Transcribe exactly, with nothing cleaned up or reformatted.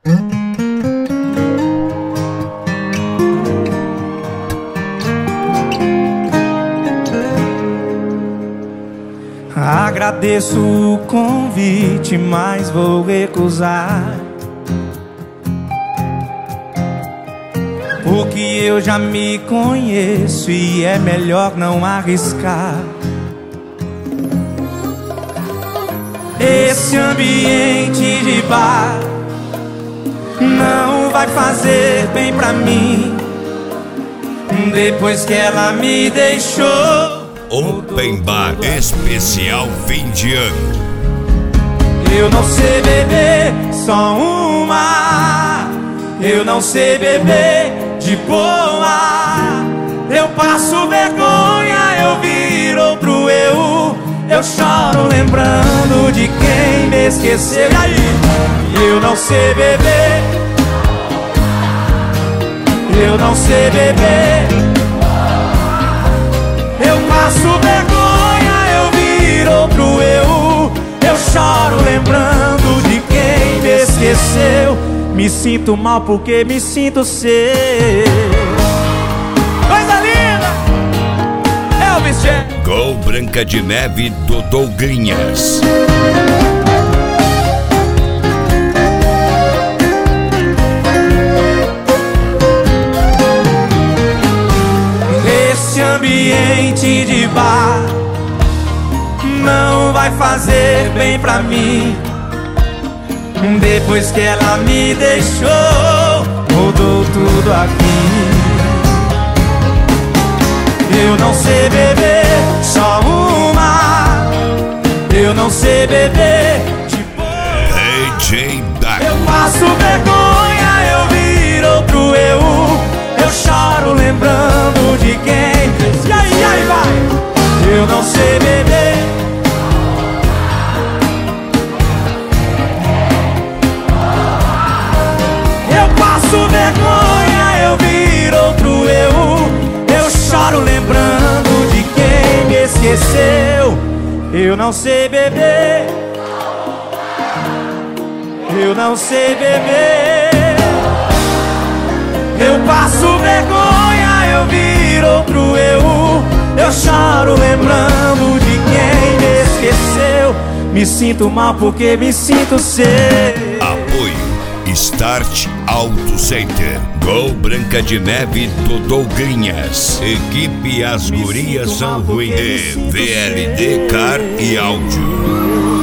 Agradeço o convite, mas vou recusar, porque eu já me conheço e é melhor não arriscar. Esse ambiente de bar não vai fazer bem pra mim. Depois que ela me deixou. Open Bar especial fim de ano. Eu não sei beber só uma, eu não sei beber de boa. Eu passo vergonha, eu viro outro eu. Eu choro lembrando de quem me esqueceu. E aí? Eu não sei beber, eu não sei beber. Eu passo vergonha, eu viro outro eu. Eu choro lembrando de quem me esqueceu. Me sinto mal porque me sinto seu. Coisa linda! Elvis J. Gol Branca de Neve do Douglinhas. Ambiente de bar não vai fazer bem pra mim. Depois que ela me deixou, mudou tudo aqui. Eu não sei beber só uma, eu não sei beber de boa. D J Daco. Eu passo vergonha, eu viro outro eu. Eu choro lembrando de quem. E aí, aí vai. Eu não sei beber. Eu passo vergonha, eu viro outro eu. Eu choro lembrando de quem me esqueceu. Eu não sei beber. Eu não sei beber. Eu passo vergonha, eu viro outro eu. Eu choro lembrando de quem me esqueceu. Me sinto mal porque me sinto seu. Apoio Start Auto Center. Gol Branca de Neve do Douglinhas. Equipe As Gurias São Ruins. E V L D Car e Áudio.